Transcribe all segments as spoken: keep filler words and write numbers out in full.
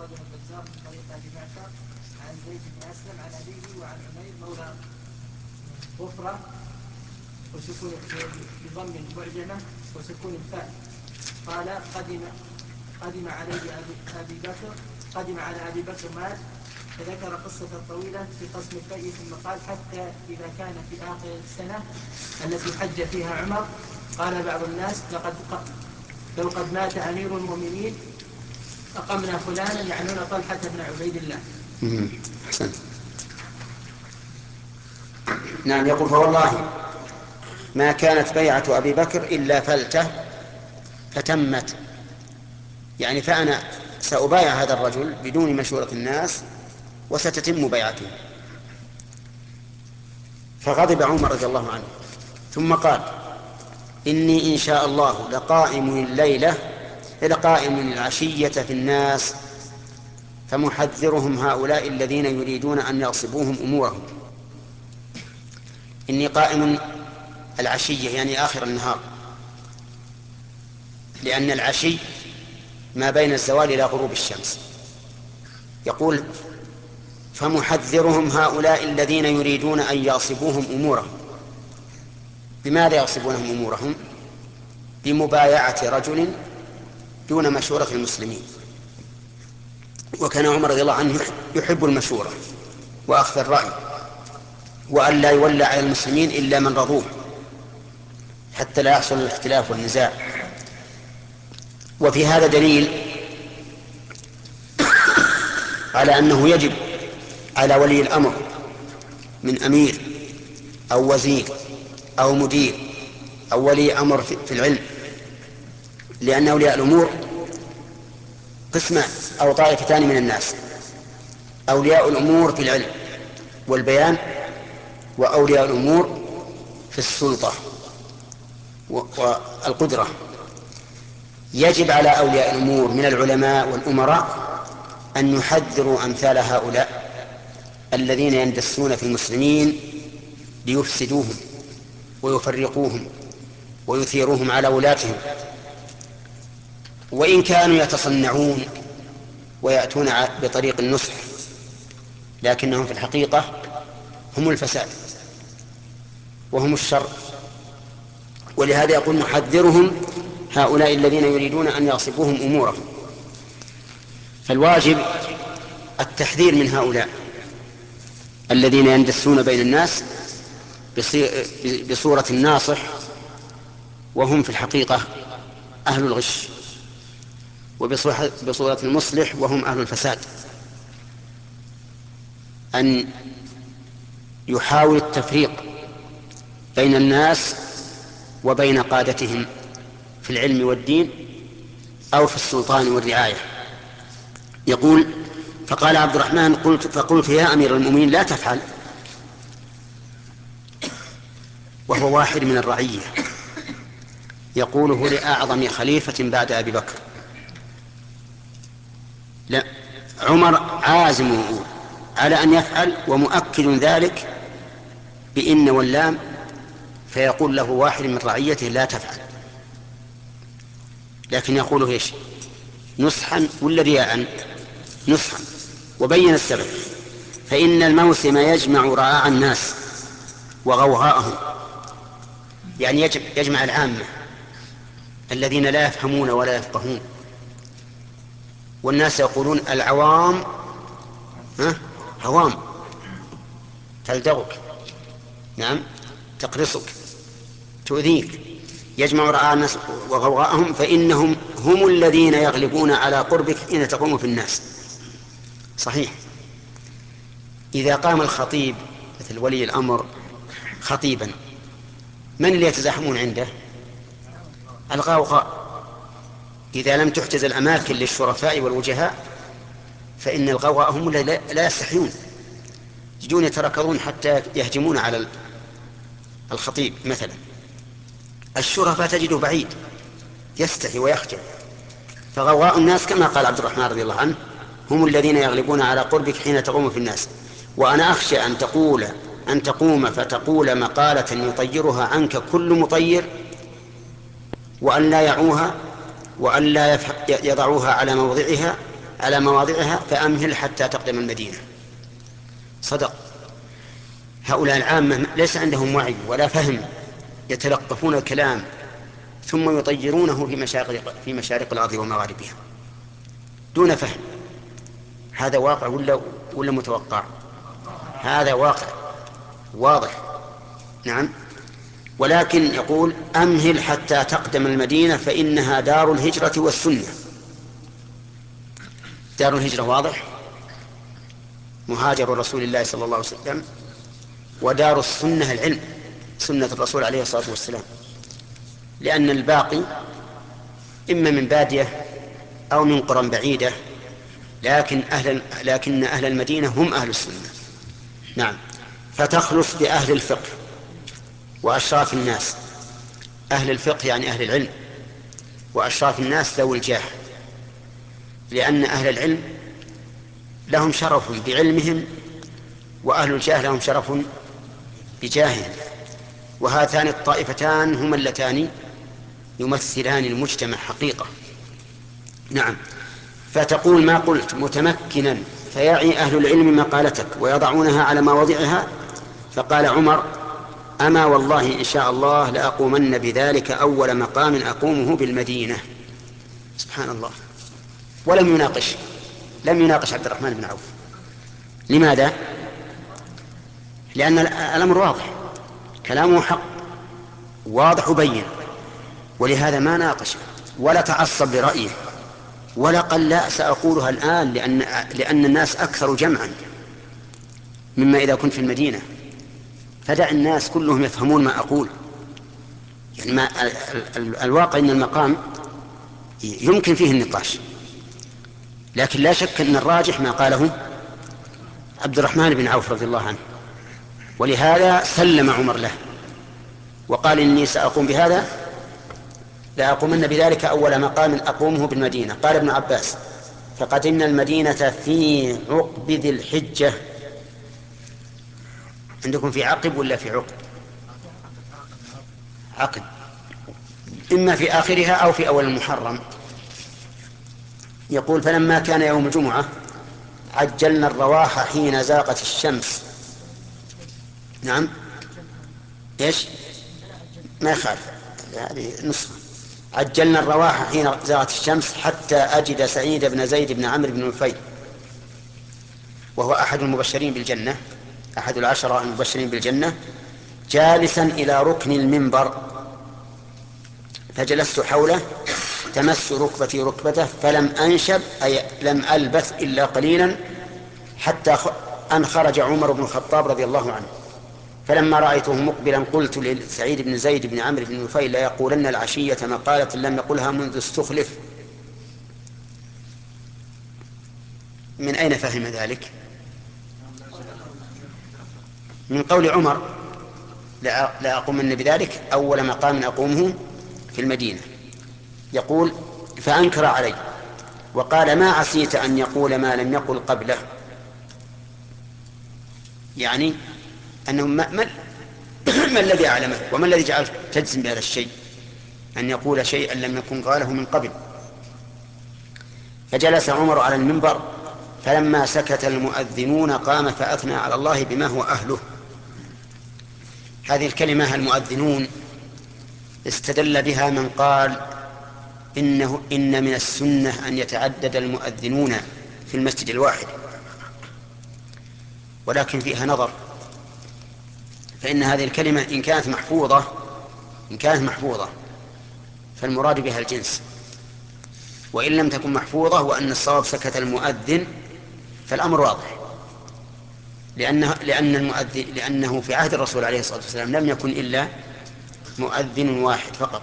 أخرجه البزار من طريق أبي معشر عن زيد بن أسلم عن أبيه وعن عمير مولى غفرة وسكون بضم المعجمة وسكون الفاء قال قدم قدم عليه أبي, أبي بكر قدم على أبي بكر مال فذكر قصة طويلة في قسم الفيء ثم قال حتى إذا كان في آخر السنة التي حج فيها عمر قال بعض الناس لقد لو قد مات أمير المؤمنين أقمنا فلانا يعنون طلحة بن عبيد الله. حسن. نعم. يقول فوالله ما كانت بيعة أبي بكر إلا فلتة فتمت، يعني فأنا سأبايع هذا الرجل بدون مشورة الناس وستتم بيعته. فغضب عمر رضي الله عنه ثم قال إني إن شاء الله لقائم الليلة لقائم العشية في الناس فمحذرهم هؤلاء الذين يريدون أن يغصبوهم أمورهم. إني قائم العشية يعني آخر النهار، لأن العشي ما بين الزوال إلى غروب الشمس. يقول فمحذرهم هؤلاء الذين يريدون أن يغصبوهم أمورهم. بماذا يغصبونهم أمورهم؟ بمبايعة رجل دون مشورة المسلمين. وكان عمر رضي الله عنه يحب المشورة وأخذ الرأي، وأن لا يولى على المسلمين إلا من رضوه حتى لا يحصل الاختلاف والنزاع. وفي هذا دليل على أنه يجب على ولي الأمر من أمير أو وزير أو مدير أو ولي أمر في العلم، لأن أولياء الأمور قسمان أو طائفتان من الناس: أولياء الأمور في العلم والبيان، وأولياء الأمور في السلطة والقدرة. يجب على أولياء الأمور من العلماء والأمراء أن يحذروا أمثال هؤلاء الذين يندسون في المسلمين ليفسدوهم ويفرقوهم ويثيروهم على ولاتهم، وإن كانوا يتصنعون ويأتون بطريق النصح، لكنهم في الحقيقة هم الفساد وهم الشر. ولهذا يقول محذرهم هؤلاء الذين يريدون أن يغصبوهم أمورهم. فالواجب التحذير من هؤلاء الذين يندسون بين الناس بصورة الناصح وهم في الحقيقة أهل الغش، وبصورة المصلح وهم أهل الفساد. أن يحاول التفريق بين الناس وبين قادتهم في العلم والدين أو في السلطان والرعاية. يقول فقال عبد الرحمن قلت فقلت يا أمير المؤمنين لا تفعل، وهو واحد من الرعية يقوله لأعظم خليفة بعد أبي بكر. لا، عمر عازم على أن يفعل ومؤكد ذلك بإن واللام، فيقول له واحد من رعيته لا تفعل، لكن يقوله ايش؟ نصحا ولا رياء؟ نصحا. وبين السبب: فإن الموسم يجمع رعاع الناس وغوغاءهم، يعني يجب يجمع العامة الذين لا يفهمون ولا يفقهون، والناس يقولون العوام ها هوام تلدغك، نعم تقرصك تؤذيك. يجمع رعاع الناس وغوغاءهم فإنهم هم الذين يغلبون على قربك حين تقوم في الناس. صحيح. إذا قام الخطيب مثل ولي الأمر خطيبا، من اللي يتزاحمون عنده؟ الغوغاء. إذا لم تحجز الأماكن للشرفاء والوجهاء فإن الغوغاء هم لا يستحيون، يجون يتركضون حتى يهجمون على الخطيب. مثلا الشرفاء تجده بعيد يستحي ويخجل، فغوغاء الناس كما قال عبد الرحمن رضي الله عنه هم الذين يغلبون على قربك حين تقوم في الناس. وأنا أخشى أن تقول أن تقوم فتقول مقالة يطيرها عنك كل مطير، وأن لا يعوها وأن لا يضعوها على موضعها على مواضعها فأمهل حتى تقدم المدينة. صدق. هؤلاء العامة ليس عندهم وعي ولا فهم، يتلقفون الكلام ثم يطيرونه في مشارق, في مشارق الأرض ومغاربها دون فهم. هذا واقع ولا, ولا متوقع؟ هذا واقع واضح. نعم. ولكن يقول أمهل حتى تقدم المدينة فإنها دار الهجرة والسنة. دار الهجرة واضح، مهاجر رسول الله صلى الله عليه وسلم، ودار السنة العلم، سنة الرسول عليه الصلاة والسلام، لأن الباقي إما من بادية أو من قرى بعيدة، لكن أهل, لكن أهل المدينة هم أهل السنة. نعم. فتخلص بأهل الفقه وأشراف الناس. أهل الفقه يعني أهل العلم، وأشراف الناس ذوي الجاه، لأن أهل العلم لهم شرف بعلمهم، وأهل الجاه لهم شرف بجاههم، وهاتان الطائفتان هما اللتان يمثلان المجتمع حقيقة. نعم. فتقول ما قلت متمكنا فيعي أهل العلم مقالتك ويضعونها على مواضعها. فقال عمر أما والله إن شاء الله لأقومن بذلك أول مقام أقومه بالمدينة. سبحان الله. ولم يناقش لم يناقش عبد الرحمن بن عوف. لماذا؟ لأن الأمر واضح، كلامه حق واضح وبين، ولهذا ما ناقش ولا تعصب لرأيه، ولا قال لا سأقولها الآن لأن, لأن الناس أكثر جمعا مما إذا كنت في المدينة، فدع الناس كلهم يفهمون ما أقول. يعني ما ال ال الواقع أن المقام يمكن فيه النقاش، لكن لا شك أن الراجح ما قاله عبد الرحمن بن عوف رضي الله عنه، ولهذا سلم عمر له وقال إني سأقوم بهذا لأقومن بذلك أول مقام أقومه بالمدينة. قال ابن عباس فقدمنا المدينة في عقب ذي الحجة. عندكم في عقب ولا في عقب؟ عقب، إما في آخرها أو في أول المحرم. يقول فلما كان يوم الجمعة عجلنا الرواح حين زاغت الشمس. نعم. إيش؟ ما يخالف، هذه نصف. عجلنا الرواح حين زاغت الشمس حتى أجد سعيد بن زيد بن عمرو بن نفيل، وهو أحد المبشرين بالجنة، أحد العشرة المبشرين بالجنة، جالسا إلى ركن المنبر، فجلست حوله تمس ركبتي ركبته فلم أنشب أي لم ألبث إلا قليلا حتى أن خرج عمر بن الخطاب رضي الله عنه. فلما رأيته مقبلا قلت لسعيد بن زيد بن عمرو بن نفيل لا يقولن العشية مقالة لم يقلها منذ استخلف. من أين فهم ذلك؟ من قول عمر لا أقومن بذلك أول مقام أقومه في المدينة. يقول فأنكر علي وقال ما عسيت أن يقول ما لم يقل قبله، يعني أنه ما, ما, ما الذي أعلمه وما الذي جعل تجزم بهذا الشيء أن يقول شيئا لم يكن قاله من قبل. فجلس عمر على المنبر فلما سكت المؤذنون قام فأثنى على الله بما هو أهله. هذه الكلمة المؤذنون استدل بها من قال إنه إن من السنة أن يتعدد المؤذنون في المسجد الواحد، ولكن فيها نظر، فإن هذه الكلمة إن كانت محفوظة إن كانت محفوظة فالمراد بها الجنس، وإن لم تكن محفوظة وأن الصواب سكت المؤذن فالأمر واضح، لأنه, لأن المؤذن لأنه في عهد الرسول عليه الصلاة والسلام لم يكن إلا مؤذن واحد فقط،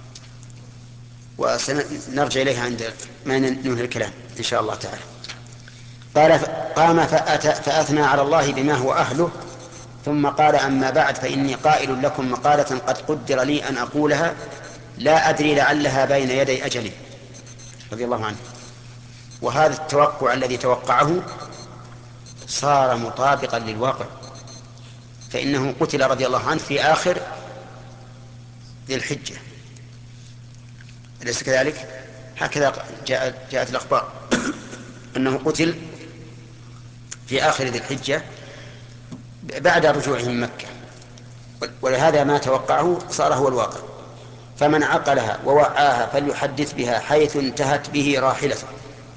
وسنرجع إليها عند ما ننهي الكلام إن شاء الله تعالى. قال قام فأثنى على الله بما هو أهله ثم قال أما بعد فإني قائل لكم مقالة قد قدر لي أن أقولها لا أدري لعلها بين يدي أجلي رضي الله عنه. وهذا التوقع الذي توقعه صار مطابقا للواقع، فإنه قتل رضي الله عنه في آخر ذي الحجة، أليس كذلك؟ هكذا جاءت, جاءت الأخبار. أنه قتل في آخر ذي الحجة بعد رجوعه من مكة، ولهذا ما توقعه صار هو الواقع. فمن عقلها ووعاها فليحدث بها حيث انتهت به راحلته.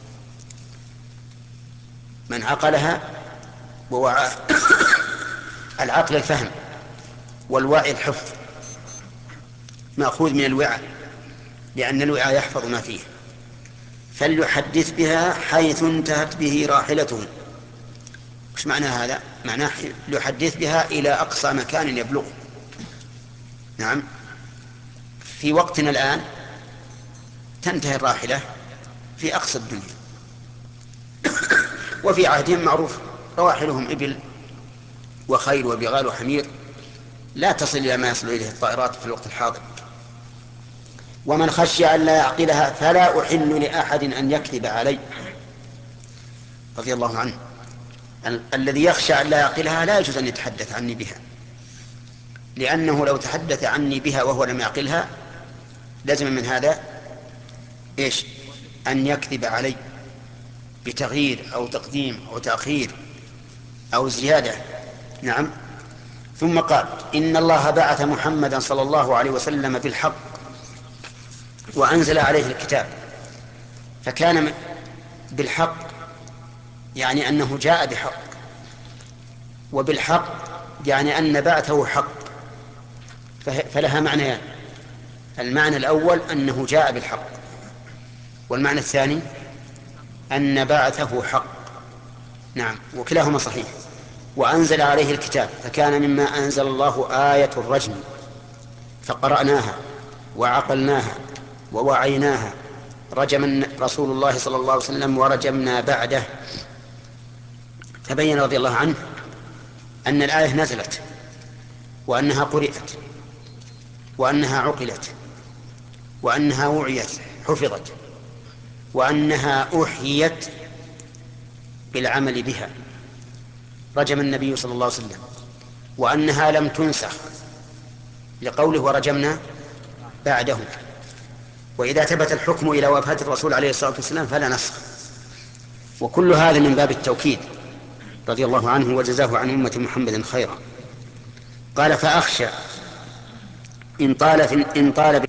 من عقلها ووعاها العقل الفهم، والوعي الحفظ، مأخوذ من الوعاء، لأن الوعاء يحفظ ما فيه. فليحدث بها حيث انتهت به راحلته. وش معنى هذا؟ معناه ليحدث بها إلى أقصى مكان يبلغه. نعم، في وقتنا الآن تنتهي الراحلة في أقصى الدنيا، وفي عهدهم معروف رواحلهم إبل وخيل وبغال وحمير، لا تصل إلى ما يصل إليه الطائرات في الوقت الحاضر. ومن خشي أن لا يعقلها فلا أحل لأحد أن يكذب علي، رضي الله عنه. ال- الذي يخشى أن لا يعقلها لا يجوز أن يتحدث عني بها، لأنه لو تحدث عني بها وهو لم يعقلها لازم من هذا إيش؟ أن يكذب علي بتغيير أو تقديم أو تأخير أو زيادة. نعم. ثم قال: إن الله بعث محمدا صلى الله عليه وسلم بالحق وأنزل عليه الكتاب. فكان بالحق يعني أنه جاء بحق، وبالحق يعني أن بعثه حق، فلها معنيان: المعنى الأول أنه جاء بالحق، والمعنى الثاني أن بعثه حق. نعم، وكلاهما صحيح. وأنزل عليه الكتاب، فكان مما أنزل الله آية الرجم، فقرأناها وعقلناها ووعيناها. رجم رسول الله صلى الله عليه وسلم ورجمنا بعده. فبين رضي الله عنه أن الآية نزلت، وأنها قرئت، وأنها عقلت، وأنها وعيت حفظت، وأنها أحيت بالعمل بها، رجم النبي صلى الله عليه وسلم، وأنها لم تنسخ لقوله ورجمنا بعده. وإذا ثبت الحكم إلى وفاة الرسول عليه الصلاة والسلام فلا نسخ. وكل هذا من باب التوكيد، رضي الله عنه وجزاه عن أمة محمد خيرا. قال: فأخشى إن طال في إن طال